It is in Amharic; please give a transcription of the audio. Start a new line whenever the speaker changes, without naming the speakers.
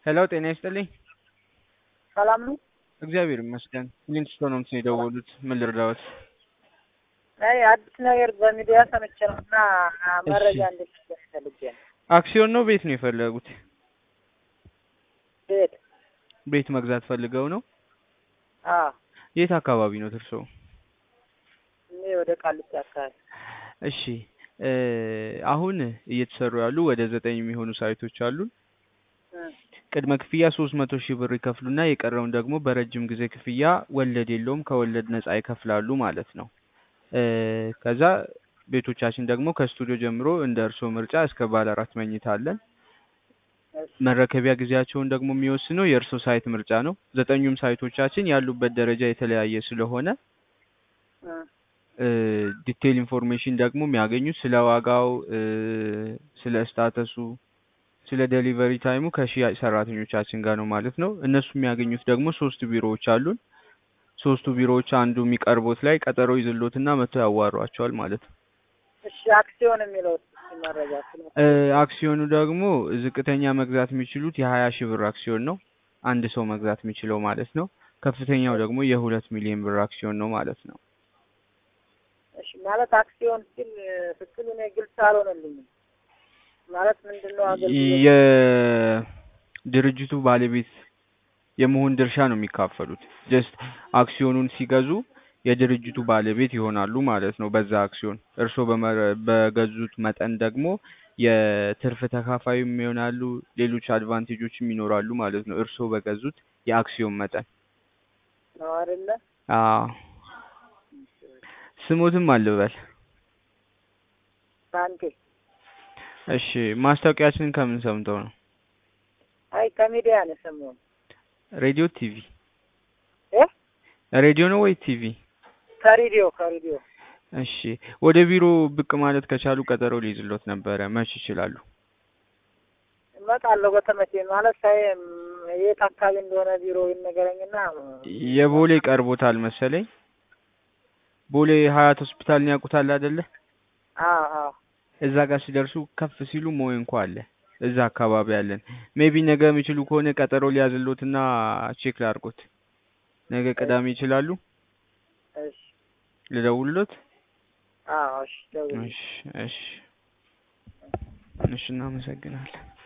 ሄሎ ጤና ይስጥልኝ።
ሰላም ነው?
እግዚአብሔር ይመስገን። ሊንክስቶን ነው የደወሉት። ምን ልርዳዎት?
አይ አዲስ ነገር በሚዲያ ሰምቼ ነው እና መረጃ
እሺ፣
እንድትሰጥ ፈልጌ ነው።
አክሲዮን ነው ቤት ነው የፈለጉት?
ቤት?
ቤት መግዛት ፈልገው ነው?
አዎ።
የት አካባቢ ነው እርስዎ?
እኔ ወደ ቃሊቲ አካባቢ።
እሺ፣ አሁን እየተሰሩ ያሉ ወደ 9 የሚሆኑ ሳይቶች አሉን። ቅድመ ክፍያ 300 ሺህ ብር ይከፍሉና የቀረውን ደግሞ በረጅም ጊዜ ክፍያ ወለድ የለውም ከወለድ ነፃ ይከፍላሉ ማለት ነው። ከዛ ቤቶቻችን ደግሞ ከስቱዲዮ ጀምሮ እንደ እርስዎ ምርጫ እስከ ባለ 4 መኝታ አለን። መረከቢያ ጊዜያቸውን ደግሞ የሚወስነው የእርስዎ ሳይት ምርጫ ነው። 9ኙም ሳይቶቻችን ያሉበት ደረጃ የተለያየ ስለሆነ ዲቴይል ኢንፎርሜሽን ደግሞ የሚያገኙት ስለ ዋጋው፣ ስለ ስታተሱ፣ ስለ ዴሊቨሪ ታይሙ ከሽያጭ ሰራተኞቻችን ጋር ነው ማለት ነው። እነሱ የሚያገኙት ደግሞ 3 ቢሮዎች አሉን። 3ቱ ቢሮዎች አንዱ የሚቀርቦት ላይ ቀጠሮ ይዝሎትና መጥተው ያዋሯቸዋል ማለት ነው።
እሺ፣ አክሲዮን የሚለው መረጃ
አክሲዮኑ ደግሞ ዝቅተኛ መግዛት የሚችሉት የ20 ሺህ ብር አክሲዮን ነው። አንድ ሰው መግዛት የሚችለው ማለት ነው። ከፍተኛው ደግሞ የ2 ሚሊዮን ብር አክሲዮን ነው ማለት ነው።
እሺ፣ ማለት አክሲዮን ሲል ስትል እኔ ግልጽ አልሆነልኝም። ማለት ምንድነው አገልግሎት?
የድርጅቱ ባለቤት የመሆን ድርሻ ነው የሚካፈሉት። ጀስት አክሲዮኑን ሲገዙ የድርጅቱ ባለቤት ይሆናሉ ማለት ነው በዛ አክሲዮን። እርስዎ በገዙት መጠን ደግሞ የትርፍ ተካፋይም ይሆናሉ፣ ሌሎች አድቫንቴጆችም ይኖራሉ ማለት ነው እርስዎ በገዙት የአክሲዮን መጠን።
ነው አይደለ?
አዎ። ስሞትም አልበል።
ባንቴ።
እሺ፣ ማስታወቂያችንን ከምን ሰምተው ነው?
አይ ከሚዲያ ነው የሰማሁት።
ሬዲዮ፣ ቲቪ?
እ
ሬዲዮ ነው ወይ ቲቪ?
ከሬዲዮ።
እሺ፣ ወደ ቢሮ ብቅ ማለት ከቻሉ ቀጠሮ ሊይዝሎት ነበረ። መች ይችላሉ?
እመጣለሁ በተመቸኝ። ማለት ሳይ የት አካባቢ እንደሆነ ቢሮ ይነገረኝና
የቦሌ ቀርቦታል መሰለኝ። ቦሌ ሀያት ሆስፒታልን ያውቁታል አይደለ?
አዎ።
እዛ ጋር ሲደርሱ ከፍ ሲሉ ሞይንኮ አለ። እዛ አካባቢ ያለን። ሜቢ ነገ የሚችሉ ከሆነ ቀጠሮ ሊያዝሎትና ቼክ ላድርጎት። ነገ ቅዳሜ ይችላሉ?
እሺ።
ልደውልሎት?
አዎ፣ እሺ። ደውል።
እሺ፣ እናመሰግናለን።